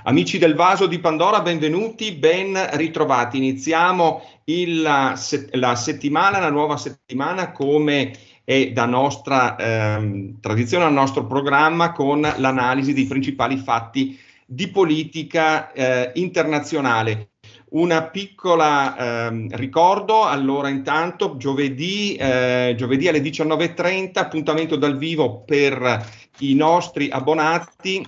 Amici del Vaso di Pandora, benvenuti, ben ritrovati. Iniziamo la settimana, la nuova settimana, come è da nostra tradizione al nostro programma, con l'analisi dei principali fatti di politica internazionale. Una piccola ricordo, allora intanto giovedì alle 19:30, appuntamento dal vivo per i nostri abbonati,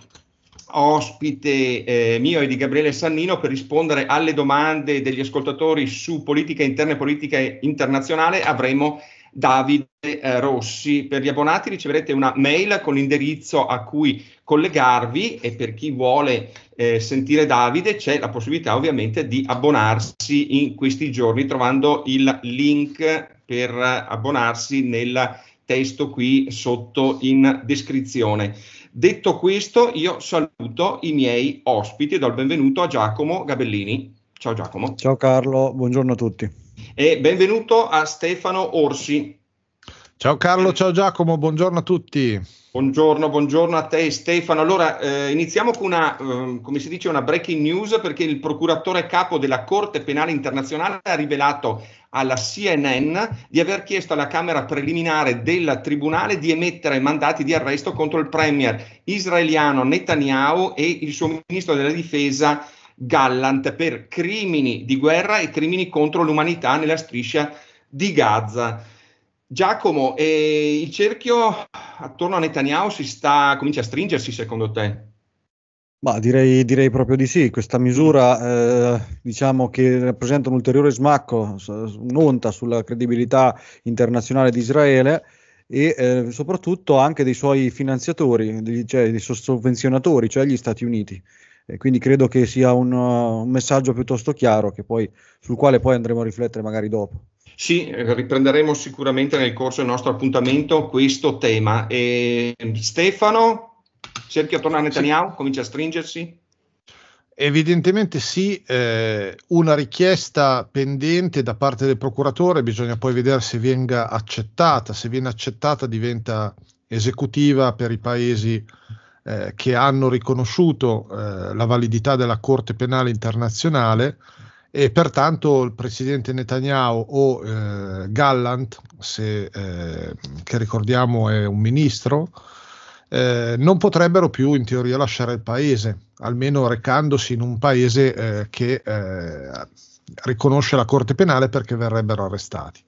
ospite mio e di Gabriele Sannino per rispondere alle domande degli ascoltatori su politica interna e politica internazionale. Avremo Davide Rossi. Per gli abbonati riceverete una mail con l'indirizzo a cui collegarvi, e per chi vuole sentire Davide c'è la possibilità ovviamente di abbonarsi in questi giorni trovando il link per abbonarsi nel testo qui sotto in descrizione. Detto questo, io saluto i miei ospiti e do il benvenuto a Giacomo Gabellini. Ciao Giacomo. Ciao Carlo, buongiorno a tutti. E benvenuto a Stefano Orsi. Ciao Carlo, ciao Giacomo, buongiorno a tutti. Buongiorno a te Stefano. Allora, iniziamo con come si dice, una breaking news, perché il procuratore capo della Corte Penale Internazionale ha rivelato alla CNN di aver chiesto alla Camera preliminare del Tribunale di emettere mandati di arresto contro il premier israeliano Netanyahu e il suo ministro della difesa Gallant per crimini di guerra e crimini contro l'umanità nella striscia di Gaza. Giacomo, il cerchio attorno a Netanyahu comincia a stringersi, secondo te? Ma direi proprio di sì. Questa misura diciamo che rappresenta un ulteriore smacco, un'onta sulla credibilità internazionale di Israele e soprattutto anche dei suoi finanziatori, dei sovvenzionatori, cioè gli Stati Uniti. Quindi credo che sia un messaggio piuttosto chiaro sul quale poi andremo a riflettere magari dopo. Sì, riprenderemo sicuramente nel corso del nostro appuntamento questo tema. Stefano, cerchio attorno a Netanyahu, comincia a stringersi? Evidentemente sì, una richiesta pendente da parte del procuratore, bisogna poi vedere se venga accettata. Se viene accettata diventa esecutiva per i paesi che hanno riconosciuto la validità della Corte Penale Internazionale, e pertanto il presidente Netanyahu o Gallant, che ricordiamo è un ministro, non potrebbero più in teoria lasciare il paese, almeno recandosi in un paese che riconosce la Corte Penale, perché verrebbero arrestati.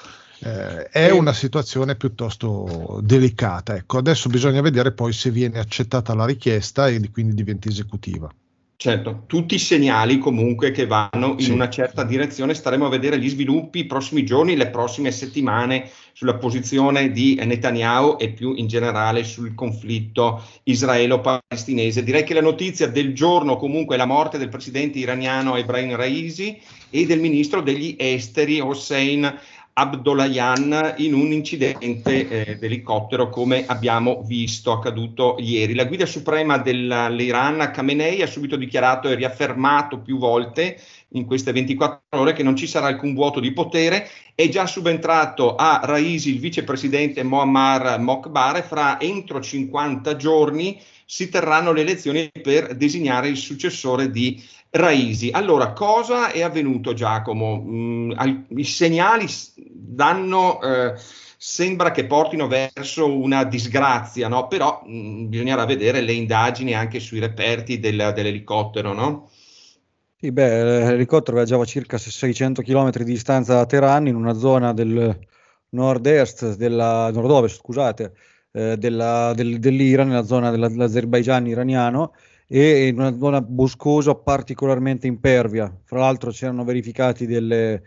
È una situazione piuttosto delicata. Ecco, adesso bisogna vedere poi se viene accettata la richiesta e quindi diventa esecutiva. Certo, tutti i segnali comunque che vanno in una certa direzione. Staremo a vedere gli sviluppi i prossimi giorni, le prossime settimane, sulla posizione di Netanyahu e più in generale sul conflitto israelo-palestinese. Direi che la notizia del giorno comunque è la morte del presidente iraniano Ebrahim Raisi e del ministro degli esteri Hossein Abdollahian in un incidente d'elicottero, come abbiamo visto accaduto ieri. La guida suprema dell'Iran, Khamenei, ha subito dichiarato e riaffermato più volte in queste 24 ore che non ci sarà alcun vuoto di potere. È già subentrato a Raisi il vicepresidente Moammar Mokbar e entro 50 giorni si terranno le elezioni per designare il successore di Raisi. Allora, cosa è avvenuto, Giacomo? I segnali danno, sembra che portino verso una disgrazia, no? Però bisognerà vedere le indagini anche sui reperti dell'elicottero, no? Sì, l'elicottero viaggiava a circa 600 km di distanza da Teheran, in una zona del nord-ovest, scusate, dell'Iran, nella zona dell'Azerbaigian iraniano, e in una zona boscosa particolarmente impervia. Fra l'altro c'erano verificati dei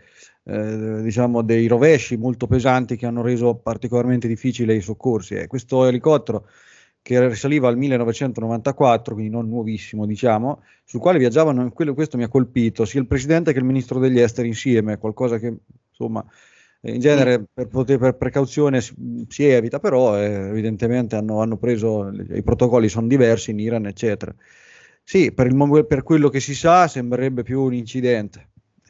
rovesci molto pesanti che hanno reso particolarmente difficile i soccorsi. Questo elicottero, che risaliva al 1994, quindi non nuovissimo, diciamo, sul quale viaggiavano, questo mi ha colpito, sia il presidente che il ministro degli esteri insieme, qualcosa che insomma in genere per precauzione si evita, però evidentemente hanno preso, i protocolli sono diversi in Iran, eccetera. Sì, per quello che si sa sembrerebbe più un incidente.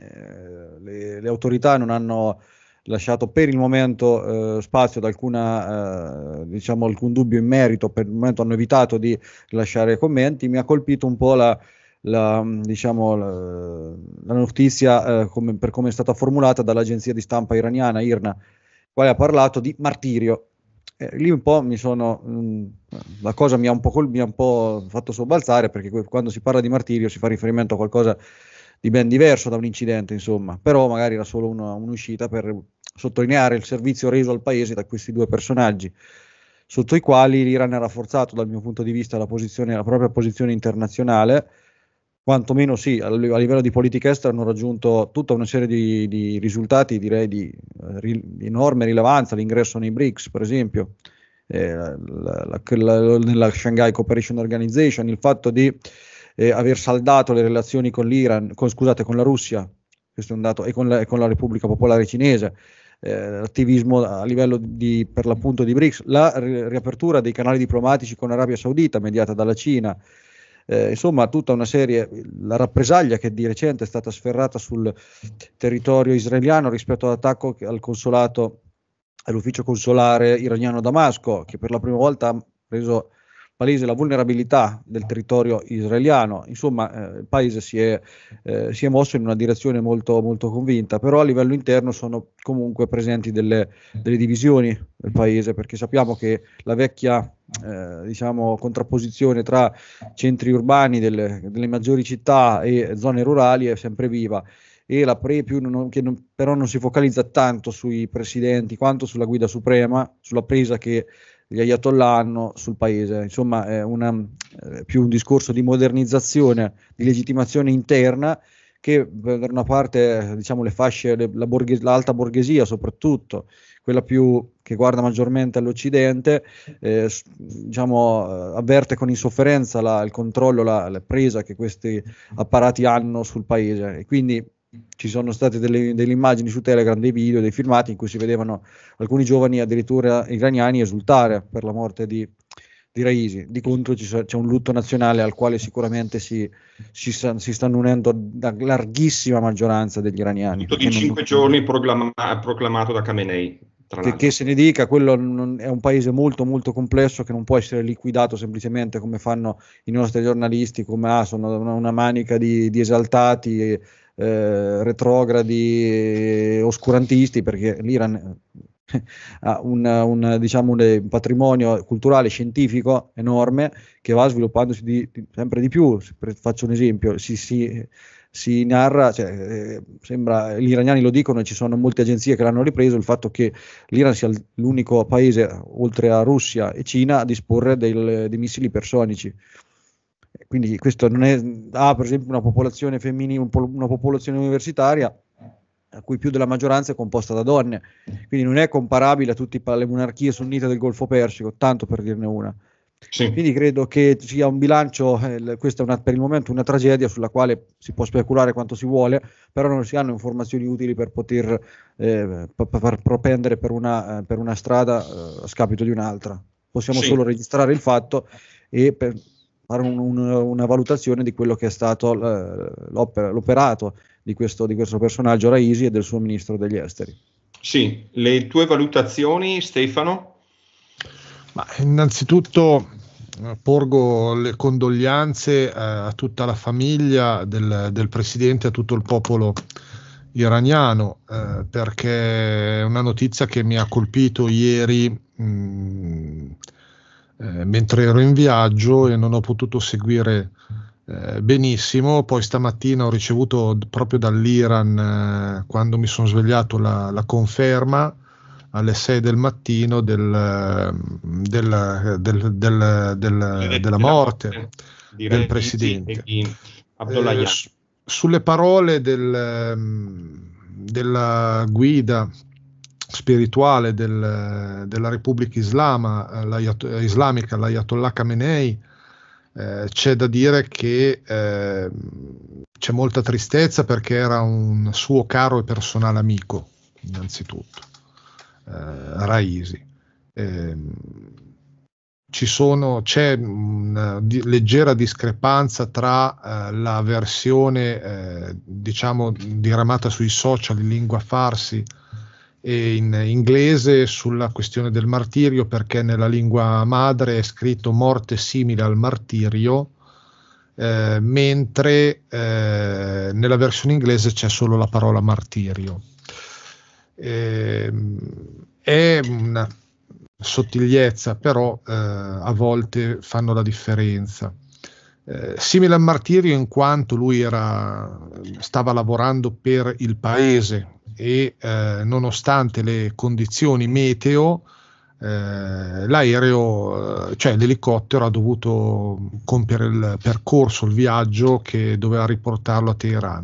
Le autorità non hanno lasciato per il momento spazio ad alcun dubbio in merito. Per il momento hanno evitato di lasciare commenti. Mi ha colpito un po' diciamo, la notizia per come è stata formulata dall'agenzia di stampa iraniana IRNA, quale ha parlato di martirio. Lì un po' la cosa mi ha un po' fatto sobbalzare, perché quando si parla di martirio si fa riferimento a qualcosa di ben diverso da un incidente, insomma, però magari era solo un'uscita per sottolineare il servizio reso al paese da questi due personaggi, sotto i quali l'Iran ha rafforzato, dal mio punto di vista, la propria posizione internazionale. Quantomeno sì, a livello di politica estera hanno raggiunto tutta una serie di risultati, direi di enorme rilevanza, l'ingresso nei BRICS, per esempio, nella Shanghai Cooperation Organization, il fatto di aver saldato le relazioni con l'Iran, con la Russia, questo è un dato, e con la Repubblica Popolare Cinese, l'attivismo a livello per l'appunto di BRICS, la riapertura dei canali diplomatici con l'Arabia Saudita mediata dalla Cina. Insomma, tutta una serie, la rappresaglia che di recente è stata sferrata sul territorio israeliano rispetto all'attacco all'ufficio consolare iraniano a Damasco, che per la prima volta ha reso palese la vulnerabilità del territorio israeliano. Insomma, il paese si è mosso in una direzione molto, molto convinta, però a livello interno sono comunque presenti delle divisioni del paese, perché sappiamo che la vecchia diciamo contrapposizione tra centri urbani delle maggiori città e zone rurali è sempre viva, e però non si focalizza tanto sui presidenti quanto sulla guida suprema, sulla presa che gli ayatollah hanno sul paese. Insomma, è più un discorso di modernizzazione, di legittimazione interna, che per una parte, diciamo, le fasce, l'alta borghesia soprattutto, quella più che guarda maggiormente all'Occidente, diciamo, avverte con insofferenza il controllo, la presa che questi apparati hanno sul paese. E quindi ci sono state delle immagini su Telegram, dei video, dei filmati in cui si vedevano alcuni giovani, addirittura iraniani, esultare per la morte di Raisi. Di contro c'è un lutto nazionale al quale sicuramente si stanno unendo la larghissima maggioranza degli iraniani. Lutto di 5 giorni proclamato da Khamenei. Che se ne dica, quello è un paese molto molto complesso, che non può essere liquidato semplicemente come fanno i nostri giornalisti, come sono una manica di esaltati, retrogradi, oscurantisti, perché l'Iran ha diciamo un patrimonio culturale scientifico enorme, che va sviluppandosi sempre di più. Faccio un esempio: si narra, sembra, gli iraniani lo dicono e ci sono molte agenzie che l'hanno ripreso, il fatto che l'Iran sia l'unico paese, oltre a Russia e Cina, a disporre dei missili ipersonici. Quindi questo non è, per esempio, una popolazione femminile, una popolazione universitaria a cui più della maggioranza è composta da donne, quindi non è comparabile a tutte le monarchie sunnite del Golfo Persico, tanto per dirne una. Sì. Quindi credo che sia un bilancio, questa è per il momento una tragedia sulla quale si può speculare quanto si vuole, però non si hanno informazioni utili per poter propendere per una strada a scapito di un'altra. Possiamo solo registrare il fatto e fare una valutazione di quello che è stato l'operato di questo personaggio Raisi e del suo ministro degli esteri. Sì, le tue valutazioni, Stefano? Ma innanzitutto porgo le condoglianze a tutta la famiglia del presidente, a tutto il popolo iraniano, perché è una notizia che mi ha colpito ieri mentre ero in viaggio e non ho potuto seguire benissimo. Poi stamattina ho ricevuto proprio dall'Iran, quando mi sono svegliato, la conferma alle 6 del mattino della morte del presidente. Sulle parole della guida spirituale della Repubblica Islamica, l'Ayatollah Khamenei, c'è da dire che c'è molta tristezza, perché era un suo caro e personale amico, innanzitutto, Raisi. C'è una leggera discrepanza tra la versione diciamo diramata sui social in lingua farsi e in inglese sulla questione del martirio, perché nella lingua madre è scritto morte simile al martirio, mentre nella versione inglese c'è solo la parola martirio. È una sottigliezza, però a volte fanno la differenza. Simile al martirio in quanto lui stava lavorando per il paese e nonostante le condizioni meteo l'elicottero ha dovuto compiere il percorso, il viaggio che doveva riportarlo a Teheran.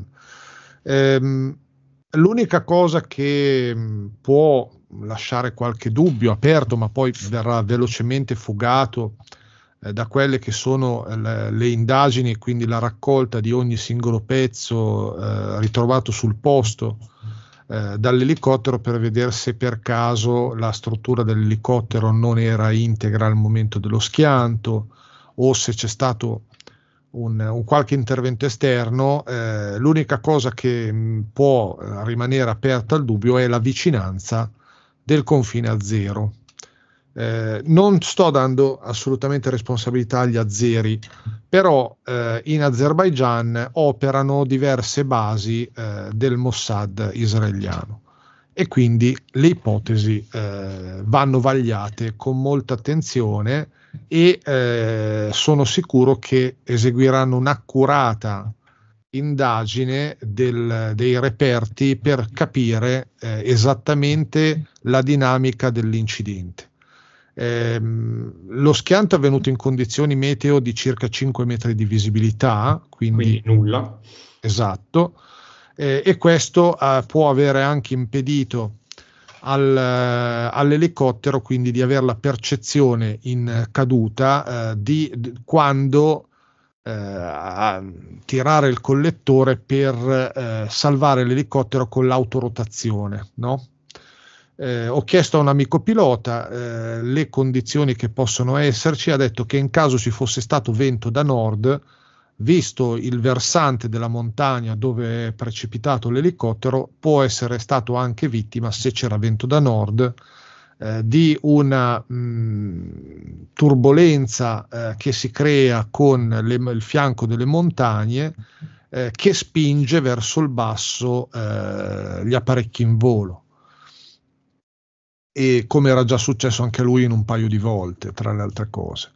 L'unica cosa che può lasciare qualche dubbio aperto, ma poi verrà velocemente fugato da quelle che sono le indagini e quindi la raccolta di ogni singolo pezzo ritrovato sul posto dall'elicottero, per vedere se per caso la struttura dell'elicottero non era integra al momento dello schianto o se c'è stato un qualche intervento esterno. L'unica cosa che può rimanere aperta al dubbio è la vicinanza del confine azero. Non sto dando assolutamente responsabilità agli azeri, però in Azerbaigian operano diverse basi del Mossad israeliano e quindi le ipotesi vanno vagliate con molta attenzione e sono sicuro che eseguiranno un'accurata indagine dei reperti per capire esattamente la dinamica dell'incidente. Lo schianto è avvenuto in condizioni meteo di circa 5 metri di visibilità, quindi nulla. Esatto, e questo può avere anche impedito all'elicottero quindi di avere la percezione in caduta di quando tirare il collettore per salvare l'elicottero con l'autorotazione, no? Ho chiesto a un amico pilota le condizioni che possono esserci, ha detto che in caso ci fosse stato vento da nord, visto il versante della montagna dove è precipitato l'elicottero, può essere stato anche vittima, se c'era vento da nord, di una turbolenza che si crea con il fianco delle montagne che spinge verso il basso gli apparecchi in volo. E come era già successo anche a lui in un paio di volte, tra le altre cose.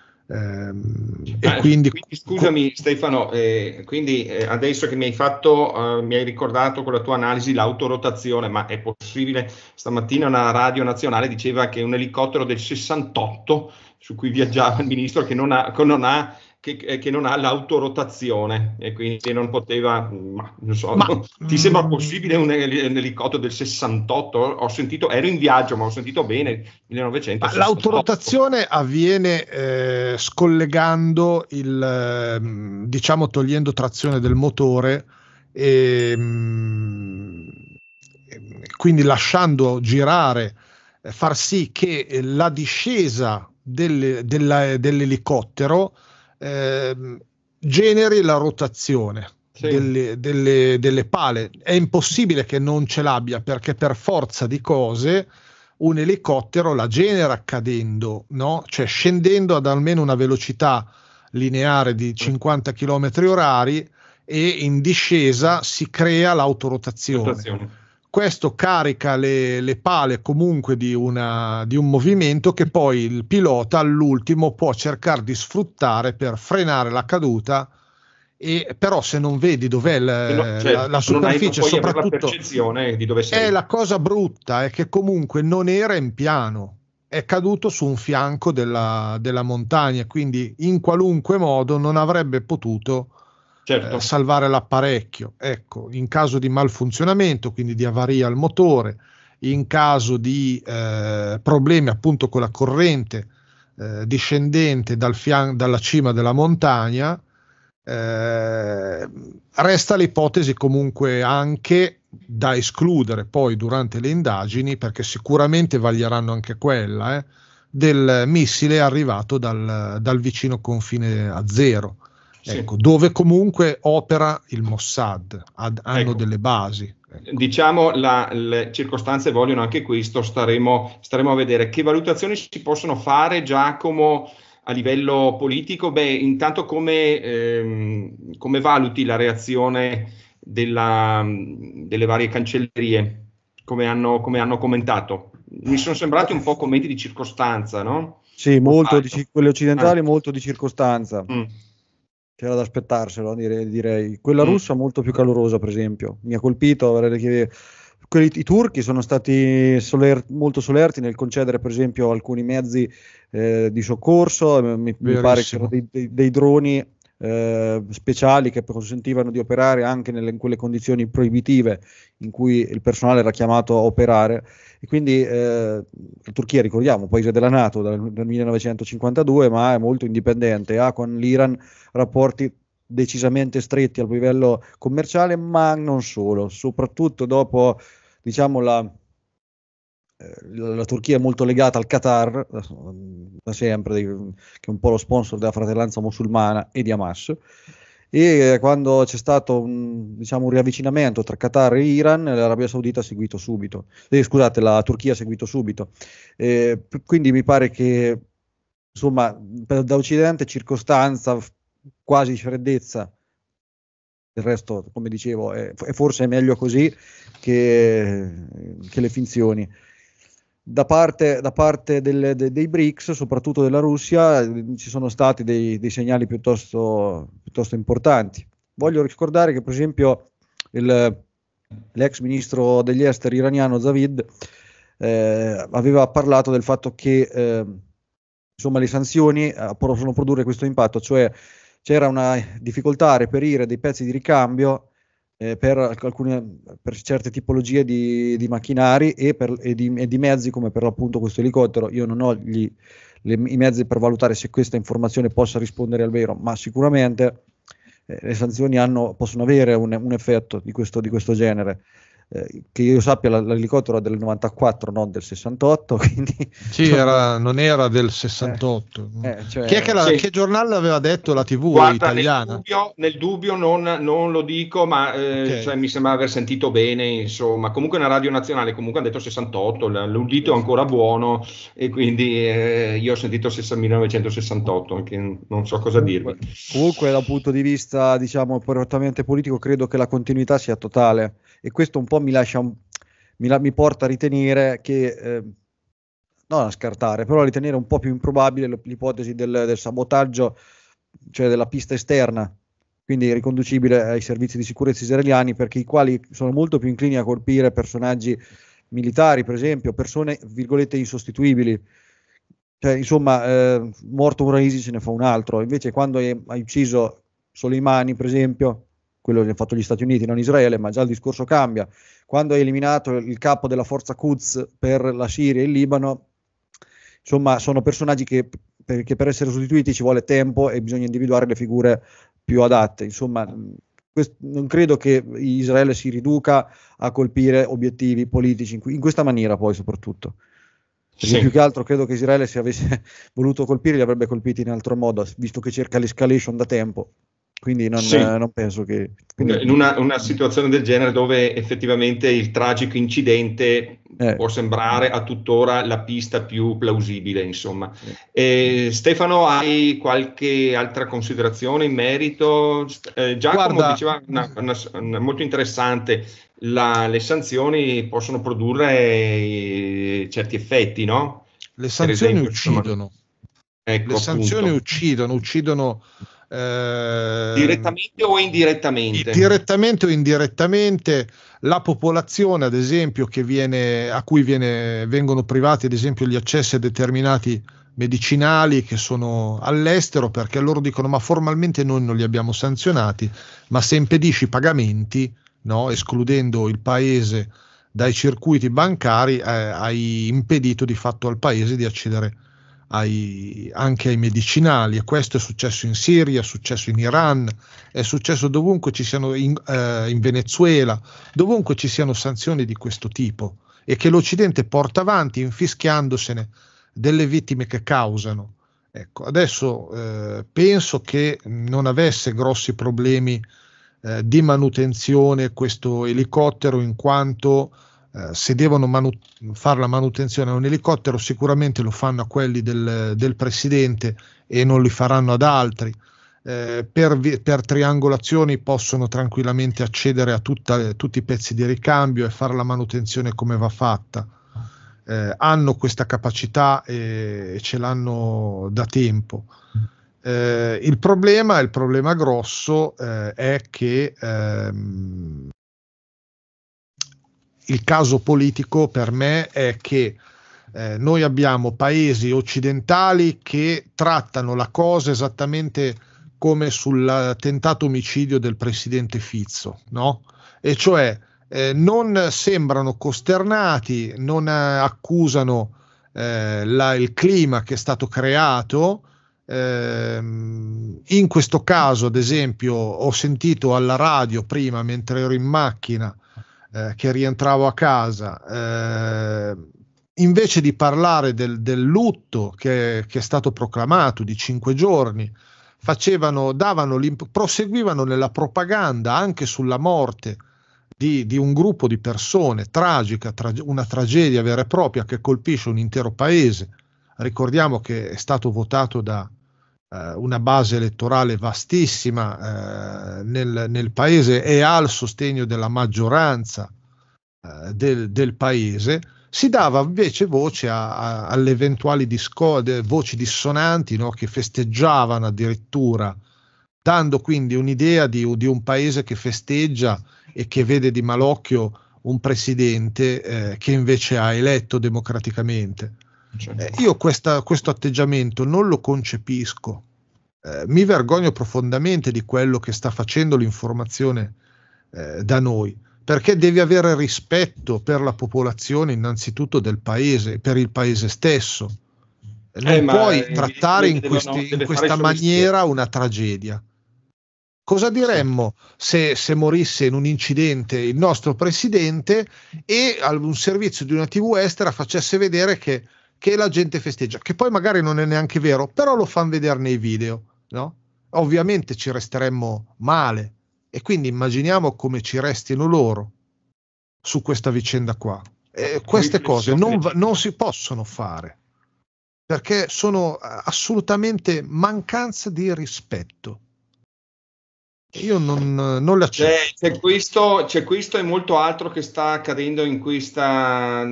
Quindi scusami Stefano, adesso che mi hai ricordato con la tua analisi l'autorotazione, ma è possibile? Stamattina una radio nazionale diceva che un elicottero del 68 su cui viaggiava il ministro che non ha l'autorotazione e quindi non poteva, non so, ti sembra possibile un elicottero del 68? Ho sentito, ero in viaggio, ma ho sentito bene 1968. L'autorotazione avviene scollegando diciamo togliendo trazione del motore e quindi lasciando girare, far sì che la discesa dell'elicottero generi la rotazione delle pale. È impossibile che non ce l'abbia, perché per forza di cose un elicottero la genera cadendo, no? Cioè scendendo ad almeno una velocità lineare di 50 km orari e in discesa si crea l'autorotazione. Questo carica le pale comunque di un movimento che poi il pilota all'ultimo può cercare di sfruttare per frenare la caduta, e però se non vedi dov'è la superficie, soprattutto la percezione di dove sei. È la cosa brutta, è che comunque non era in piano, è caduto su un fianco della montagna, quindi in qualunque modo non avrebbe potuto salvare l'apparecchio. Ecco, in caso di malfunzionamento, quindi di avaria al motore, in caso di problemi appunto con la corrente discendente dalla cima della montagna, resta l'ipotesi comunque anche da escludere poi durante le indagini, perché sicuramente vaglieranno anche quella, del missile arrivato dal vicino confine azero. Ecco, dove comunque opera il Mossad, hanno delle basi. Ecco. Diciamo le circostanze vogliono anche questo, staremo a vedere che valutazioni si possono fare, Giacomo, a livello politico, intanto come valuti la reazione delle varie cancellerie, come hanno commentato? Mi sono sembrati un po' commenti di circostanza, no? Sì, molto quelle occidentali, molto di circostanza. C'era da aspettarselo, direi. Quella russa molto più calorosa, per esempio. Mi ha colpito. I turchi sono stati molto solerti nel concedere, per esempio, alcuni mezzi di soccorso. Mi pare che c'erano dei droni speciali che consentivano di operare anche in quelle condizioni proibitive in cui il personale era chiamato a operare. E quindi la Turchia, ricordiamo, paese della NATO dal 1952, ma è molto indipendente, ha con l'Iran rapporti decisamente stretti a livello commerciale, ma non solo, soprattutto dopo, diciamo, la Turchia è molto legata al Qatar da sempre, che è un po' lo sponsor della fratellanza musulmana e di Hamas, e quando c'è stato un riavvicinamento tra Qatar e Iran, l'Arabia Saudita ha seguito subito, la Turchia ha seguito subito, quindi mi pare che, insomma, da Occidente circostanza, quasi freddezza. Il resto, come dicevo, è forse meglio così che le finzioni. Da parte dei BRICS, soprattutto della Russia, ci sono stati dei segnali piuttosto importanti. Voglio ricordare che, per esempio, l'ex ministro degli esteri iraniano Zavid aveva parlato del fatto che le sanzioni possono produrre questo impatto, cioè c'era una difficoltà a reperire dei pezzi di ricambio per certe tipologie di macchinari e di mezzi, come per l'appunto questo elicottero. Io non ho i mezzi per valutare se questa informazione possa rispondere al vero, ma sicuramente le sanzioni possono avere un effetto di questo genere. Che io sappia, l'elicottero è del 94, non del 68, quindi sì, non era del 68. Che giornale l'aveva detto? La TV italiana? Nel dubbio non lo dico, ma mi sembra aver sentito bene, insomma. Comunque una radio nazionale comunque ha detto 68, l'udito è ancora buono, e quindi io ho sentito 1968, che non so cosa dirvi. Comunque dal punto di vista, prettamente politico, credo che la continuità sia totale, e questo un po' mi porta a ritenere che, non a scartare, però a ritenere un po' più improbabile l'ipotesi del sabotaggio, cioè della pista esterna, quindi riconducibile ai servizi di sicurezza israeliani, perché i quali sono molto più inclini a colpire personaggi militari, per esempio, persone, virgolette, insostituibili. Cioè, insomma, morto un Raisi ce ne fa un altro. Invece quando hai ucciso Soleimani, per esempio, quello che hanno fatto gli Stati Uniti, non Israele, ma già il discorso cambia. Quando hai eliminato il capo della forza Quds per la Siria e il Libano, insomma, sono personaggi che per essere sostituiti ci vuole tempo e bisogna individuare le figure più adatte. Insomma, non credo che Israele si riduca a colpire obiettivi politici in questa maniera, poi soprattutto. Perché più che altro credo che Israele, se avesse voluto colpire, li avrebbe colpiti in altro modo, visto che cerca l'escalation da tempo. Quindi non penso che... In una situazione del genere, dove effettivamente il tragico incidente può sembrare a tuttora la pista più plausibile, insomma. Stefano, hai qualche altra considerazione in merito? Giacomo diceva una molto interessante: le sanzioni possono produrre certi effetti, no? Le sanzioni uccidono. Ecco, le sanzioni uccidono direttamente o indirettamente? Direttamente o indirettamente la popolazione, ad esempio, a cui vengono privati, ad esempio, gli accessi a determinati medicinali che sono all'estero, perché loro dicono: ma formalmente noi non li abbiamo sanzionati, ma se impedisci i pagamenti, no, escludendo il paese dai circuiti bancari, hai impedito di fatto al paese di accedere anche ai medicinali. E questo è successo in Siria, è successo in Iran, è successo dovunque ci siano in Venezuela, dovunque ci siano sanzioni di questo tipo, e che l'Occidente porta avanti infischiandosene delle vittime che causano. Ecco, adesso penso che non avesse grossi problemi di manutenzione questo elicottero, in quanto se devono fare la manutenzione a un elicottero, sicuramente lo fanno a quelli del presidente e non li faranno ad altri. Per triangolazioni possono tranquillamente accedere a tutti i pezzi di ricambio e fare la manutenzione come va fatta. Hanno questa capacità e ce l'hanno da tempo. Il problema grosso è che il caso politico per me è che noi abbiamo paesi occidentali che trattano la cosa esattamente come sul tentato omicidio del presidente Fizzo, no? E cioè non sembrano costernati, non accusano il clima che è stato creato. In questo caso, ad esempio, ho sentito alla radio prima, mentre ero in macchina, che rientravo a casa, invece di parlare del lutto che è stato proclamato di 5 giorni, proseguivano nella propaganda anche sulla morte di un gruppo di persone, tragica, una tragedia vera e propria che colpisce un intero paese. Ricordiamo che è stato votato da una base elettorale vastissima nel paese e ha il sostegno della maggioranza del paese. Si dava invece voce alle eventuali voci dissonanti, no, che festeggiavano addirittura, dando quindi un'idea di un paese che festeggia e che vede di malocchio un presidente che invece ha eletto democraticamente. Io questo atteggiamento non lo concepisco, mi vergogno profondamente di quello che sta facendo l'informazione da noi, perché devi avere rispetto per la popolazione innanzitutto del paese, per il paese stesso. Non puoi trattare in questa maniera una tragedia. Cosa diremmo se morisse in un incidente il nostro presidente e un servizio di una TV estera facesse vedere che la gente festeggia, che poi magari non è neanche vero, però lo fanno vedere nei video, no? Ovviamente ci resteremmo male, e quindi immaginiamo come ci restino loro su questa vicenda qua. Queste cose non si possono fare, perché sono assolutamente mancanza di rispetto. Io non le accetto. C'è questo e molto altro che sta accadendo in questa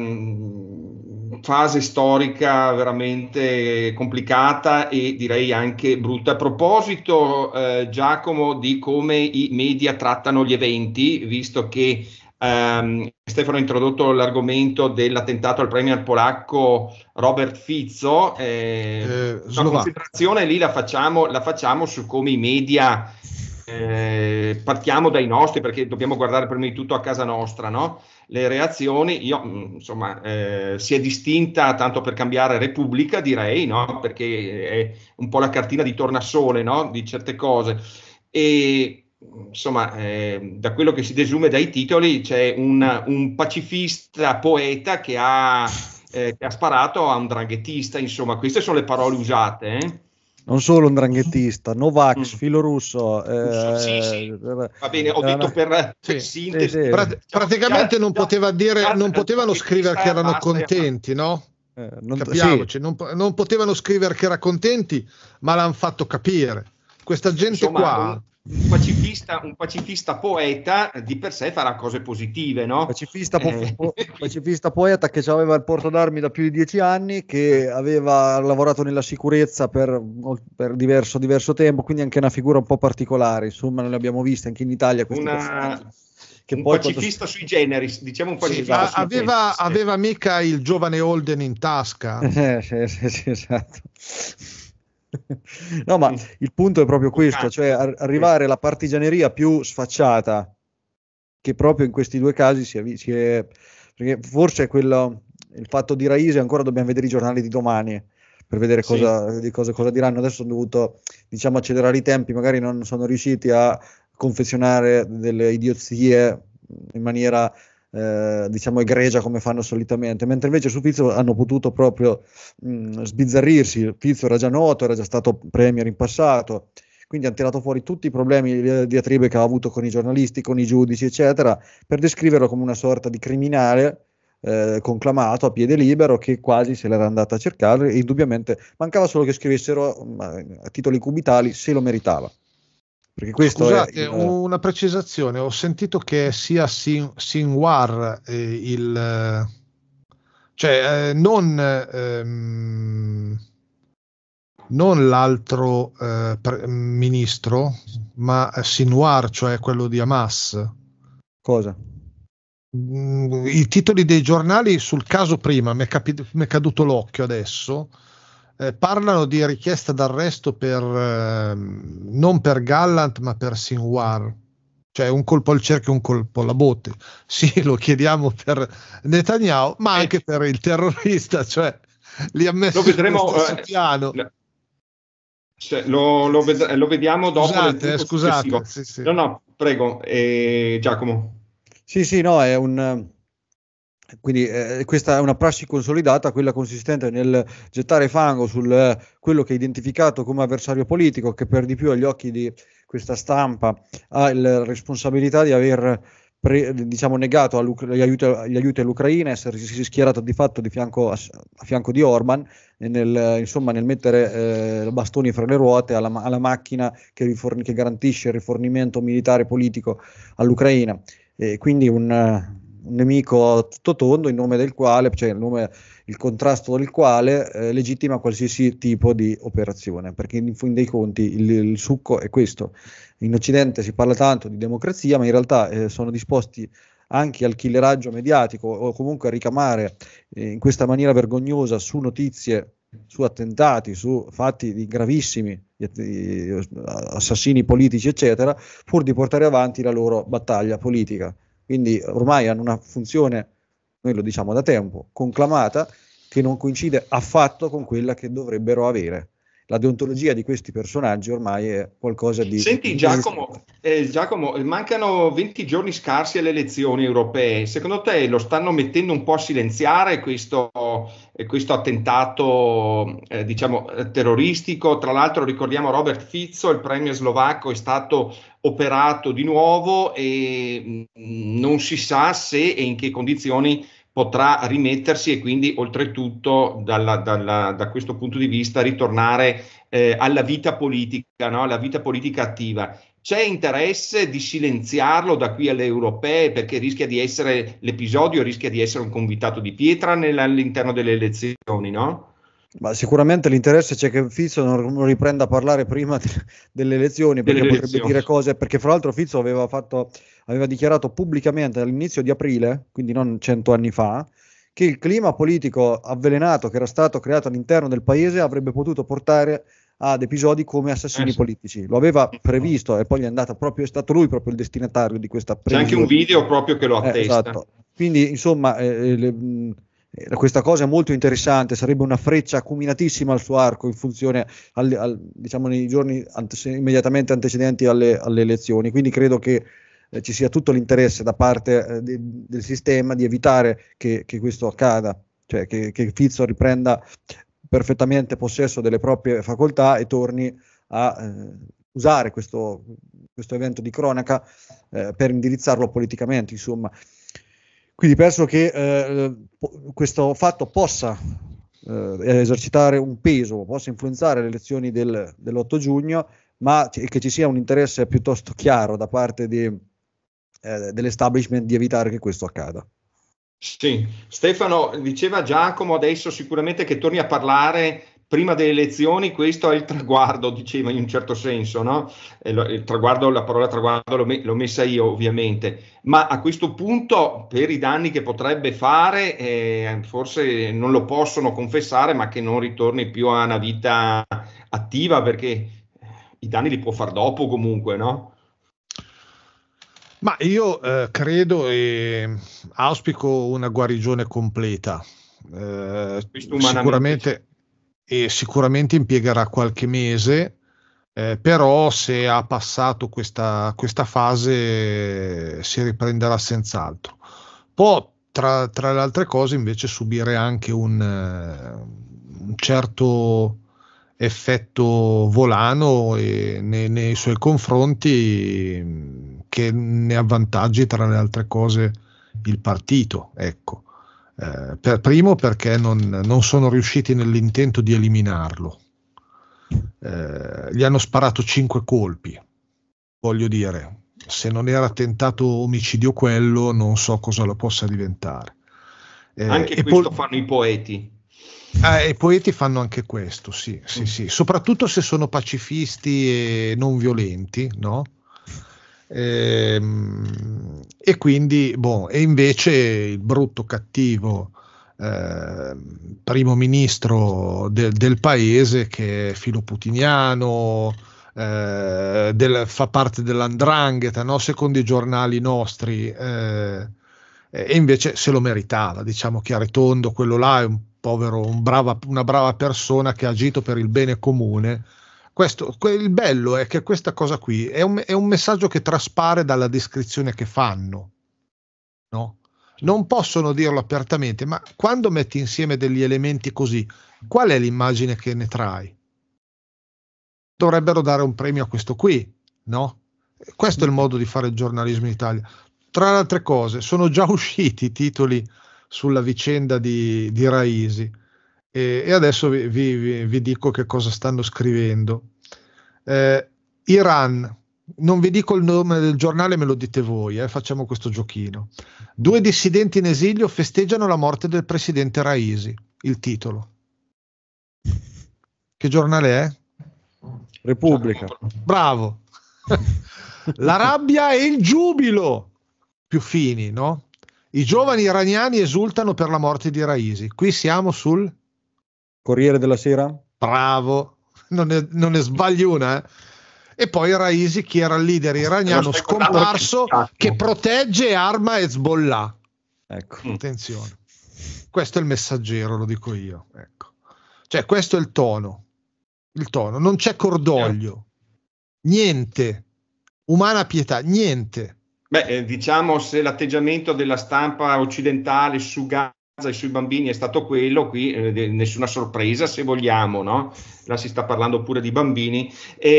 fase storica veramente complicata e direi anche brutta. A proposito, Giacomo, di come i media trattano gli eventi, visto che Stefano ha introdotto l'argomento dell'attentato al premier polacco Robert Fico, una considerazione lì la facciamo su come i media, partiamo dai nostri, perché dobbiamo guardare prima di tutto a casa nostra, no? Le reazioni, si è distinta, tanto per cambiare, Repubblica, direi, no? Perché è un po' la cartina di tornasole, no? Di certe cose, e insomma, da quello che si desume dai titoli c'è un pacifista poeta che ha sparato a un 'ndranghetista, insomma, queste sono le parole usate, Non solo un 'ndranghetista, Novax, filo russo. Sì. Va bene, ho detto per sintesi. Sì. Praticamente non potevano scrivere che erano contenti, no? Capiamoci, non potevano scrivere che erano contenti, ma l'hanno fatto capire. Questa gente, insomma, qua... Un pacifista poeta di per sé farà cose positive, no? Pacifista poeta che aveva il porto d'armi da più di 10 anni, che aveva lavorato nella sicurezza per diverso tempo, quindi anche una figura un po' particolare. Insomma, noi l'abbiamo vista anche in Italia. Un pacifista sui generis, diciamo un pacifista. Aveva mica il giovane Holden in tasca. Sì, esatto. No, ma il punto è proprio questo, cioè arrivare alla partigianeria più sfacciata, che proprio in questi due casi si è perché forse è quello, il fatto di Raisi, ancora dobbiamo vedere i giornali di domani per vedere cosa diranno. Adesso ho dovuto, accelerare i tempi, magari non sono riusciti a confezionare delle idiozie in maniera egregia come fanno solitamente, mentre invece su Fizzo hanno potuto proprio sbizzarrirsi. Fizzo era già noto, era già stato premier in passato, quindi hanno tirato fuori tutti i problemi, le diatribe che ha avuto con i giornalisti, con i giudici, eccetera, per descriverlo come una sorta di criminale conclamato a piede libero, che quasi se l'era andata a cercare, e indubbiamente mancava solo che scrivessero a titoli cubitali se lo meritava. Perché questo Scusate, è una precisazione, ho sentito che sia Sinwar cioè non l'altro ministro, ma Sinwar, cioè quello di Hamas. cosa? I titoli dei giornali sul caso prima, mi è caduto l'occhio adesso, parlano di richiesta d'arresto non per Gallant ma per Sinwar, cioè un colpo al cerchio e un colpo alla botte. Sì, lo chiediamo per Netanyahu, ma anche per il terrorista, cioè li ha messi lo vedremo, sullo stesso piano. Lo vediamo dopo. Scusate, nel scusate. Sì. No, prego, Giacomo. Sì, no, è quindi questa è una prassi consolidata, quella consistente nel gettare fango sul quello che è identificato come avversario politico, che per di più agli occhi di questa stampa ha la responsabilità di aver negato gli aiuti all'Ucraina, essersi schierato di fatto a fianco di Orban, e nel mettere bastoni fra le ruote alla macchina che garantisce il rifornimento militare e politico all'Ucraina. E quindi un nemico tutto tondo, in nome del quale, cioè il contrasto del quale legittima qualsiasi tipo di operazione, perché in fin dei conti il succo è questo. In Occidente si parla tanto di democrazia, ma in realtà sono disposti anche al killeraggio mediatico, o comunque a ricamare in questa maniera vergognosa su notizie, su attentati, su fatti gravissimi, di assassini politici, eccetera, pur di portare avanti la loro battaglia politica. Quindi ormai hanno una funzione, noi lo diciamo da tempo, conclamata, che non coincide affatto con quella che dovrebbero avere. La deontologia di questi personaggi ormai è qualcosa di... Senti Giacomo, mancano 20 giorni scarsi alle elezioni europee. Secondo te lo stanno mettendo un po' a silenziare questo attentato terroristico? Tra l'altro ricordiamo Robert Fico, il premier slovacco, è stato operato di nuovo e non si sa se e in che condizioni potrà rimettersi, e quindi oltretutto da questo punto di vista ritornare alla vita politica, no? Alla vita politica attiva. C'è interesse di silenziarlo da qui alle europee, perché l'episodio rischia di essere un convitato di pietra all'interno delle elezioni, no? Ma sicuramente l'interesse c'è che Fizzo non riprenda a parlare prima delle elezioni, perché potrebbe dire cose, perché fra l'altro Fizzo aveva dichiarato pubblicamente all'inizio di aprile, quindi non 100 anni fa, che il clima politico avvelenato che era stato creato all'interno del paese avrebbe potuto portare ad episodi come assassini politici. Lo aveva previsto, e poi è stato lui proprio il destinatario di questa previsione. C'è anche un video proprio che lo attesta. Esatto. Quindi insomma questa cosa è molto interessante, sarebbe una freccia acuminatissima al suo arco in funzione diciamo nei giorni immediatamente antecedenti alle elezioni. Quindi credo che ci sia tutto l'interesse da parte del sistema di evitare che questo accada, cioè che Fizzo riprenda perfettamente possesso delle proprie facoltà e torni a usare questo evento di cronaca per indirizzarlo politicamente, insomma. Quindi penso che questo fatto possa esercitare un peso, possa influenzare le elezioni dell'8 giugno, ma che ci sia un interesse piuttosto chiaro da parte dell'establishment di evitare che questo accada. Sì, Stefano, diceva Giacomo adesso sicuramente che torni a parlare prima delle elezioni, questo è il traguardo, diceva in un certo senso, no? Il traguardo, la parola traguardo l'ho messa io ovviamente, ma a questo punto per i danni che potrebbe fare forse non lo possono confessare, ma che non ritorni più a una vita attiva, perché i danni li può far dopo comunque, no? Ma io credo e auspico una guarigione completa. Sicuramente impiegherà qualche mese, però se ha passato questa fase si riprenderà senz'altro. Può tra le altre cose invece subire anche un certo effetto volano nei suoi confronti, che ne avvantaggi tra le altre cose il partito, ecco. Per primo perché non sono riusciti nell'intento di eliminarlo. Gli hanno sparato 5 colpi, voglio dire, se non era tentato omicidio quello, non so cosa lo possa diventare. Anche questo fanno i poeti. I poeti fanno anche questo, sì, soprattutto se sono pacifisti e non violenti, no? E quindi, e invece il brutto cattivo primo ministro del paese, che è filoputiniano, fa parte dell''ndrangheta, no? Secondo i giornali nostri, e invece se lo meritava, diciamo chiaro e tondo. Quello là è un povero, una brava persona che ha agito per il bene comune. Il bello è che questa cosa qui è un messaggio che traspare dalla descrizione che fanno, no? Non possono dirlo apertamente, ma quando metti insieme degli elementi così, qual è l'immagine che ne trai? Dovrebbero dare un premio a questo qui, no? Questo è il modo di fare il giornalismo in Italia. Tra le altre cose, sono già usciti i titoli sulla vicenda di Raisi, e adesso vi dico che cosa stanno scrivendo. Iran, non vi dico il nome del giornale, me lo dite voi, facciamo questo giochino. 2 dissidenti in esilio festeggiano la morte del presidente Raisi. Il titolo. Che giornale è? Repubblica. Bravo. La rabbia e il giubilo, più fini, no? I giovani iraniani esultano per la morte di Raisi. Qui siamo sul Corriere della Sera. Bravo, non ne sbagli una. E poi Raisi, chi era il leader iraniano scomparso, che protegge e arma Hezbollah. Ecco. Attenzione, questo è il Messaggero, lo dico io. Ecco. Cioè, questo è il tono. Non c'è cordoglio, niente, umana pietà, niente. Diciamo, se l'atteggiamento della stampa occidentale su Gaza e sui bambini è stato quello, qui nessuna sorpresa, se vogliamo, no? Là si sta parlando pure di bambini.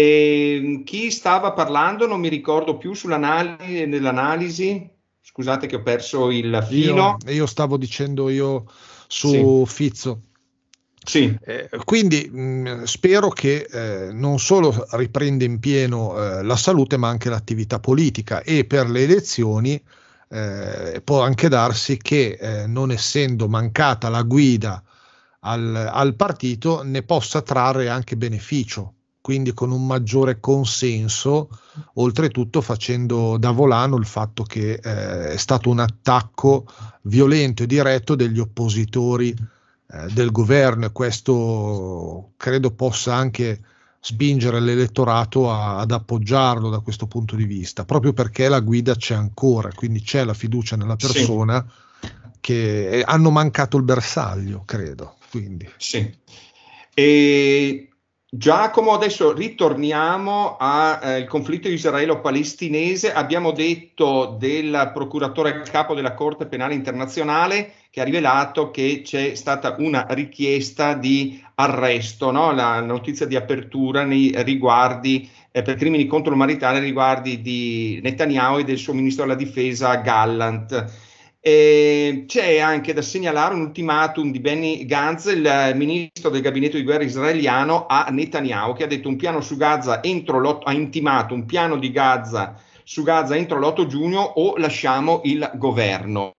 Chi stava parlando, non mi ricordo più, nell'analisi, scusate che ho perso il filo. Io stavo dicendo su Fizzo. Sì. Quindi spero che non solo riprenda in pieno la salute, ma anche l'attività politica, e per le elezioni può anche darsi che non essendo mancata la guida al partito, ne possa trarre anche beneficio, quindi con un maggiore consenso, oltretutto facendo da volano il fatto che è stato un attacco violento e diretto degli oppositori del governo, e questo credo possa anche spingere l'elettorato ad appoggiarlo da questo punto di vista, proprio perché la guida c'è ancora, quindi c'è la fiducia nella persona, che hanno mancato il bersaglio, credo. Quindi. Sì. E Giacomo, adesso ritorniamo al conflitto israelo-palestinese. Abbiamo detto del procuratore capo della Corte Penale Internazionale che ha rivelato che c'è stata una richiesta di arresto, no? La notizia di apertura nei riguardi per crimini contro l'umanità nei riguardi di Netanyahu e del suo ministro della difesa Gallant. C'è anche da segnalare un ultimatum di Benny Gantz, il ministro del gabinetto di guerra israeliano, a Netanyahu, che ha detto un piano su Gaza ha intimato un piano di Gaza su Gaza entro l'8 giugno o lasciamo il governo.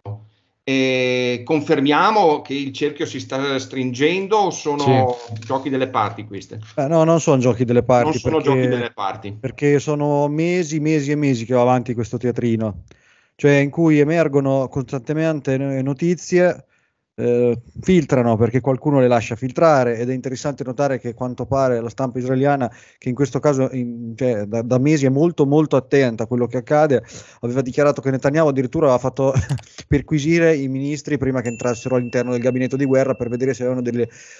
Confermiamo che il cerchio si sta stringendo o sono giochi delle parti queste? No, non sono giochi delle parti. Non sono giochi delle parti. Perché sono mesi e mesi che va avanti questo teatrino, cioè in cui emergono costantemente notizie, filtrano perché qualcuno le lascia filtrare, ed è interessante notare che a quanto pare la stampa israeliana, che in questo caso cioè, da mesi è molto molto attenta a quello che accade, aveva dichiarato che Netanyahu addirittura aveva fatto perquisire i ministri prima che entrassero all'interno del gabinetto di guerra per vedere se avevano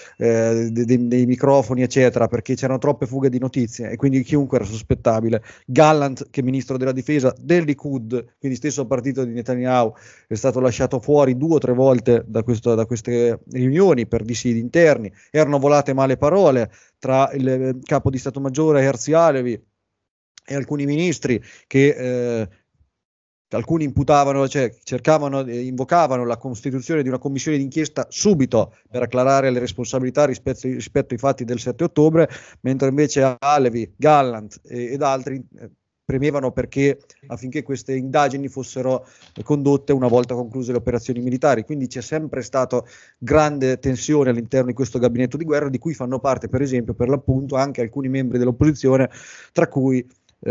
dei microfoni eccetera, perché c'erano troppe fughe di notizie e quindi chiunque era sospettabile. Gallant, che è ministro della difesa del Likud, quindi stesso partito di Netanyahu, è stato lasciato fuori 2 o 3 volte da queste riunioni per dissidi interni. Erano volate male parole tra il capo di Stato Maggiore Herzi Halevi e alcuni ministri che alcuni imputavano, cioè invocavano la costituzione di una commissione d'inchiesta subito per acclarare le responsabilità rispetto ai fatti del 7 ottobre, mentre invece Halevi, Gallant ed altri premevano affinché queste indagini fossero condotte una volta concluse le operazioni militari. Quindi c'è sempre stato grande tensione all'interno di questo gabinetto di guerra, di cui fanno parte, per esempio, per l'appunto, anche alcuni membri dell'opposizione, tra cui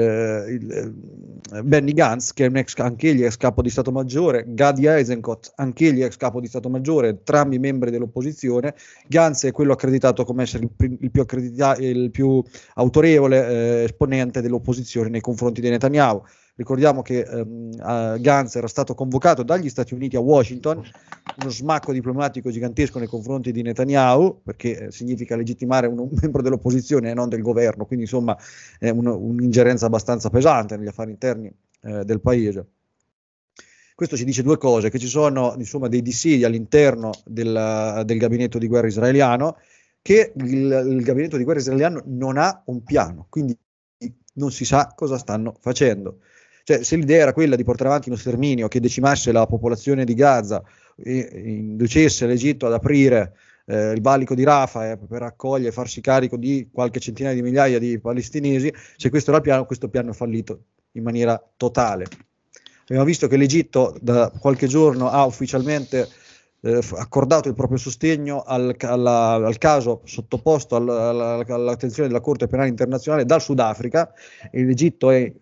Benny Gantz, che è anch'egli ex capo di Stato Maggiore, Gadi Eisenkot, anch'egli ex capo di Stato Maggiore, entrambi membri dell'opposizione. Gantz è quello accreditato come essere il più autorevole esponente dell'opposizione nei confronti di Netanyahu. Ricordiamo che Gantz era stato convocato dagli Stati Uniti a Washington, uno smacco diplomatico gigantesco nei confronti di Netanyahu, perché significa legittimare un membro dell'opposizione e non del governo, quindi insomma è un'ingerenza abbastanza pesante negli affari interni del paese. Questo ci dice due cose: che ci sono insomma dei dissidi all'interno del gabinetto di guerra israeliano, che il gabinetto di guerra israeliano non ha un piano, quindi non si sa cosa stanno facendo. Cioè, se l'idea era quella di portare avanti uno sterminio che decimasse la popolazione di Gaza e inducesse l'Egitto ad aprire il valico di Rafah per accogliere e farsi carico di qualche centinaia di migliaia di palestinesi, se questo era il piano, questo piano è fallito in maniera totale. Abbiamo visto che l'Egitto da qualche giorno ha ufficialmente accordato il proprio sostegno al caso sottoposto all'attenzione della Corte Penale Internazionale dal Sudafrica, e l'Egitto è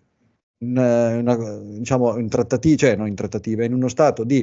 in trattativa, in uno stato di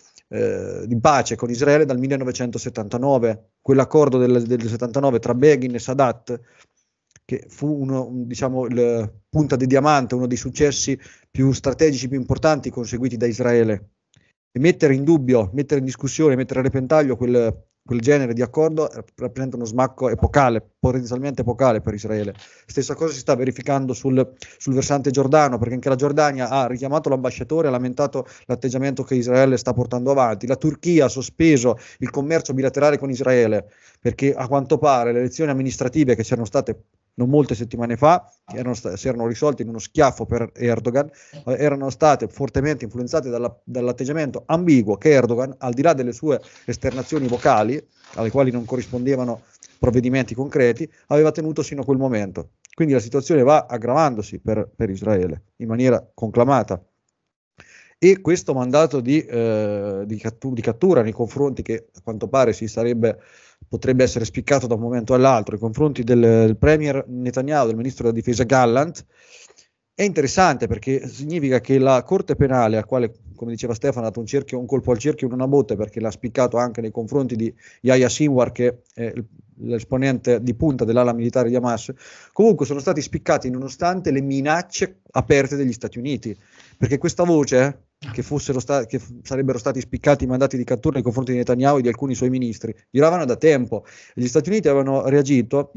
pace con Israele dal 1979, quell'accordo del 79 tra Begin e Sadat, che fu il punta di diamante, uno dei successi più strategici, più importanti conseguiti da Israele. E mettere in dubbio, mettere in discussione, mettere a repentaglio quel genere di accordo rappresenta uno smacco epocale, potenzialmente epocale per Israele. Stessa cosa si sta verificando sul versante giordano, perché anche la Giordania ha richiamato l'ambasciatore, ha lamentato l'atteggiamento che Israele sta portando avanti. La Turchia ha sospeso il commercio bilaterale con Israele, perché a quanto pare le elezioni amministrative che c'erano state non molte settimane fa, si erano risolte in uno schiaffo per Erdogan, erano state fortemente influenzate dall'atteggiamento ambiguo che Erdogan, al di là delle sue esternazioni vocali, alle quali non corrispondevano provvedimenti concreti, aveva tenuto sino a quel momento. Quindi la situazione va aggravandosi per Israele in maniera conclamata. E questo mandato di cattura nei confronti, che a quanto pare potrebbe essere spiccato da un momento all'altro, nei confronti del premier Netanyahu, del ministro della difesa Gallant, è interessante, perché significa che la Corte Penale, al quale, come diceva Stefano, ha dato un colpo al cerchio in una botte, perché l'ha spiccato anche nei confronti di Yahya Sinwar, che è l'esponente di punta dell'ala militare di Hamas, comunque sono stati spiccati nonostante le minacce aperte degli Stati Uniti, perché questa voce che sarebbero stati spiccati i mandati di cattura nei confronti di Netanyahu e di alcuni suoi ministri giravano da tempo. Gli Stati Uniti avevano reagito